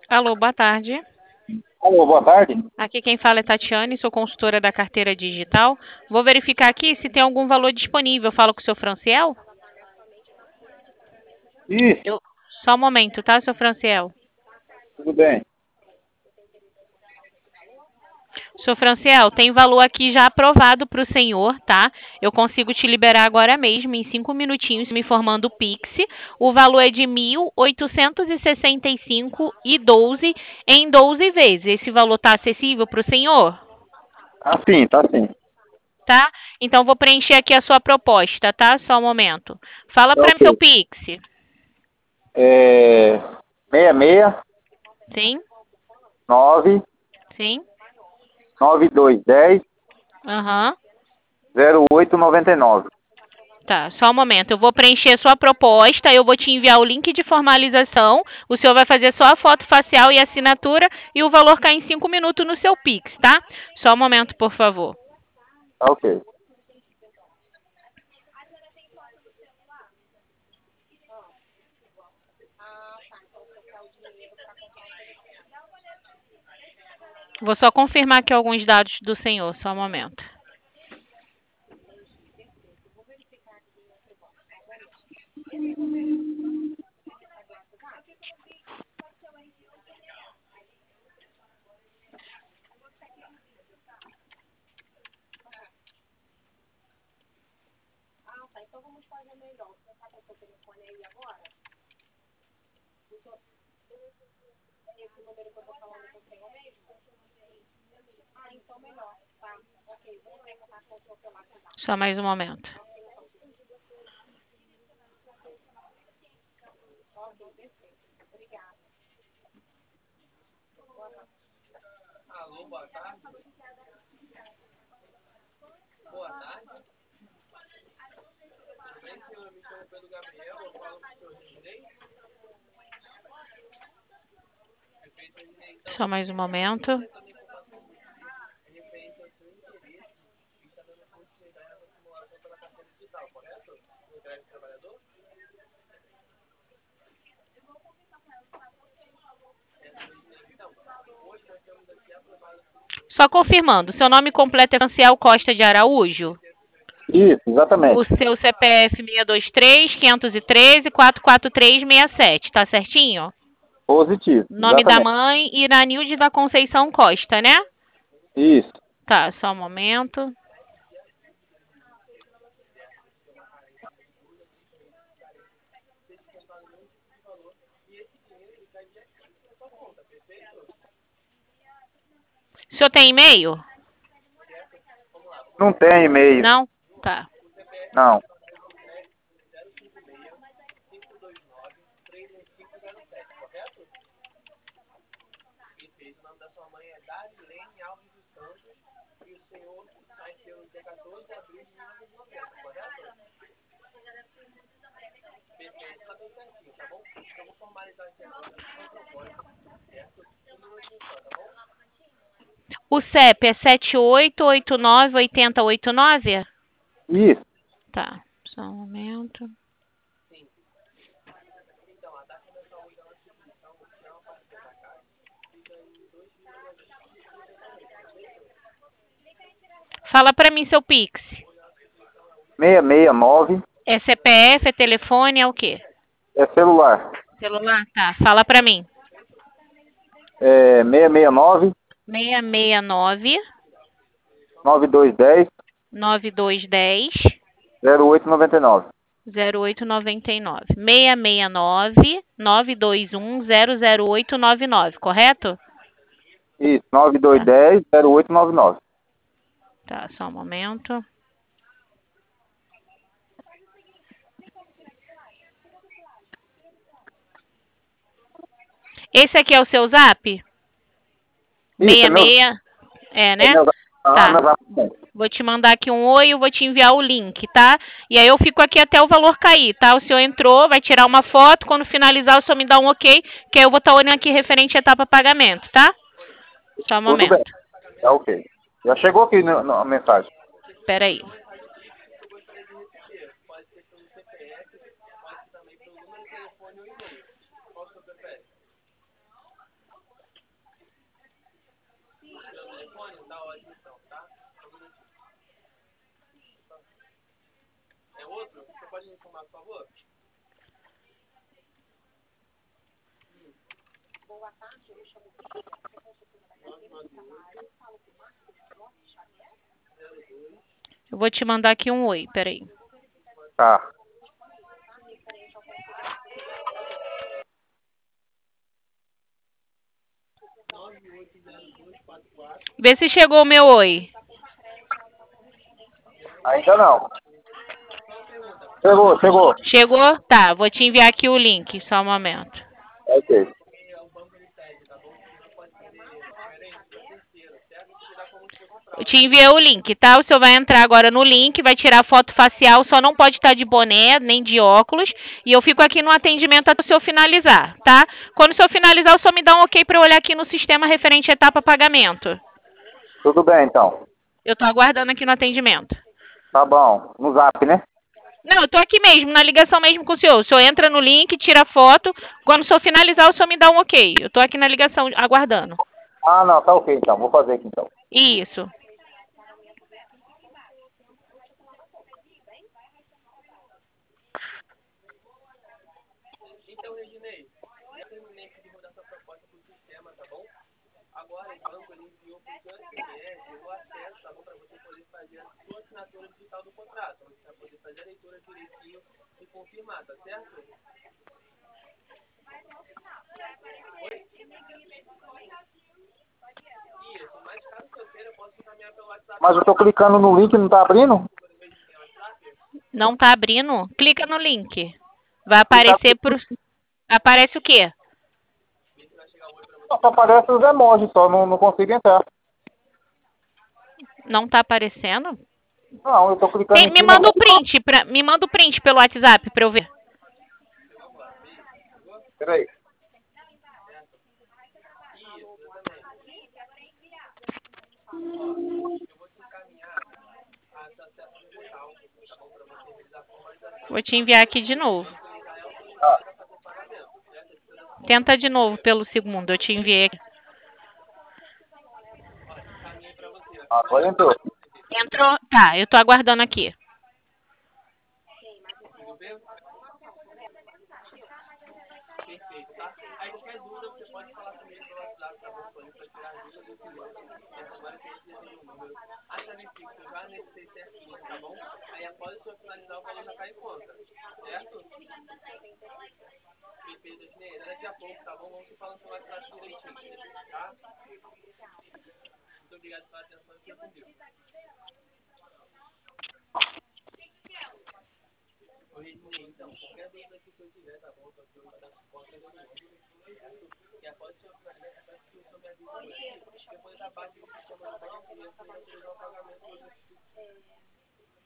Alô, boa tarde. Alô, boa tarde. Aqui quem fala é Tatiane, sou consultora da carteira digital. Vou verificar aqui se tem algum valor disponível. Falo com o seu Franciel? Isso, Só um momento, tá, seu Franciel? tudo bem. Seu Franciel, tem valor aqui já aprovado para o senhor, tá? Eu consigo te liberar agora mesmo, em 5 minutinhos, me informando o Pix. O valor é de 1.865,12 em 12 vezes. Esse valor está acessível para o senhor? Tá sim. Tá? Então, vou preencher aqui a sua proposta, tá? Só um momento. Fala Tá para mim seu ok. Pix. É 66 Sim? 9 Sim? 9210 Aham. 0899. Tá, só um momento. Eu vou preencher a sua proposta, eu vou te enviar o link de formalização. O senhor vai fazer só a foto facial e assinatura e o valor cai em 5 minutos no seu Pix, tá? Só um momento, por favor. Tá ok. Vou só confirmar aqui alguns dados do senhor, só um momento. Só mais um momento. Alô, boa tarde. Boa tarde. Tudo bem, senhor? Me chamo Pedro Gabriel. Eu falo com o senhor Reginei. Prefeito Reginei, então, Só mais um momento. prestando informação referente ao seu interesse e está dando continuidade na simulação pela carteira digital, correto? No crédito trabalhador? Então, hoje nós temos aqui aprovado Só confirmando, seu nome completo é Franciel Costa de Araújo? Isso, O exatamente. seu CPF 623-513-44367, tá certinho? Positivo, Nome da exatamente. mãe, Iranilde da Conceição Costa, né? Isso. Tá, só um momento. O senhor tem e-mail? Não tem e-mail. Não? Tá. Não. perfeito. O nome da sua mãe é Darilene Alves dos Santos e o senhor nasceu no dia 14 de abril de 1990, correto? Perfeito, tá tudo certinho, tá bom? Então eu vou formalizar aqui agora a sua proposta, certo? Um minutinho só, tá bom? O CEP é 7889-8089? Isso. Tá, só um momento. Sim. Então, a taxa mensal da nossa instituição, que é uma parceria da Caixa, fica em 2,25%. Fala pra mim seu Pix. 669 É CPF, é telefone, é o quê? é celular. Celular? Tá, fala pra mim. É 669 669 9210 9210 0899. 0899. 669 921 00899, correto? Isso, Tá, 9210 0899. tá, só um momento. Esse aqui é o seu zap? Isso, é meu. 66, é, É né? meu. Tá. Meus assinantes. Vou te mandar aqui um oi, eu vou te enviar o link, tá? E aí eu fico aqui até o valor cair, tá? O senhor entrou, vai tirar uma foto, quando finalizar o senhor me dá um ok, que aí eu vou estar olhando aqui referente à etapa pagamento, tá? Só um Tudo bem. momento. Tá ok. Já chegou aqui a mensagem. Espera aí. Pode ser pelo CPF, pode ser também pelo número de telefone ou e-mail. Qual que você prefere? Seu telefone? Tá ótimo então, tá? É outro? Você pode me informar, por favor? Boa tarde, eu me chamo Cristina, sou consultora da Trabalho, falo com Marcos Lopes Xavier. Eu vou te mandar aqui um oi, peraí. Tá. Vê se chegou o meu oi. Ainda não. Chegou. Chegou? Tá, vou te enviar aqui o link, só um momento. Ok. Eu te enviei o link, tá? O senhor vai entrar agora no link, vai tirar foto facial, só não pode estar de boné, nem de óculos. E eu fico aqui no atendimento até o senhor finalizar, tá? Quando o senhor finalizar, o senhor me dá um ok para eu olhar aqui no sistema referente à etapa pagamento. Tudo bem, então. Eu tô aguardando aqui no atendimento. Tá bom. No zap, né? Não, eu tô aqui mesmo, na ligação mesmo com o senhor. O senhor entra no link, tira a foto. Quando o senhor finalizar, o senhor me dá um ok. Eu tô aqui na ligação aguardando. Ah, não. Tá ok, então. Vou fazer aqui, então. Isso. Então, Reginei, já terminei aqui de rodar sua proposta pro sistema, tá bom? Agora o banco ele enviou pro seu SMS o acesso, tá bom? Para você poder fazer a sua assinatura digital do contrato. Você vai poder fazer a leitura direitinho e confirmar, tá certo? Oi? Isso, mas caso eu queira, eu posso encaminhar pelo WhatsApp. Mas eu tô clicando no link e não tá abrindo? Não tá abrindo? Clica no link. Vai aparecer pro... Aparece o quê? Só aparece os emojis, só não consigo entrar. Não tá aparecendo? Não, eu tô clicando em Me cima. manda o print, me manda o print pelo WhatsApp pra eu ver. Peraí. Vou te enviar aqui de novo. Ah, Tenta de novo pelo segundo. Eu te enviei aqui. agora entrou. Entrou? Tá, eu tô aguardando aqui. Perfeito, tá? Aí qualquer dúvida você pode falar comigo pelo WhatsApp, tá bom? Pode tirar as dúvidas desse número. Agora que a gente já tem o número. A chave fixa eu já anexei certinho, tá bom? Aí após o senhor finalizar, o valor já cai em conta. Certo? Perfeito, Ednei. Daqui a pouco, tá bom? Vamos se falando pelo WhatsApp direitinho, tá? Muito obrigado pela atenção e fica comigo. Oi, Ednei, então, qualquer dúvida que o senhor tiver, tá bom? Tô aqui hoje para dar suporte a todo mundo, certo? E após o senhor finalizar, eu peço que o senhor me avise hoje. Depois da parte do sistema do banco, e eu poder autorizar o pagamento hoje.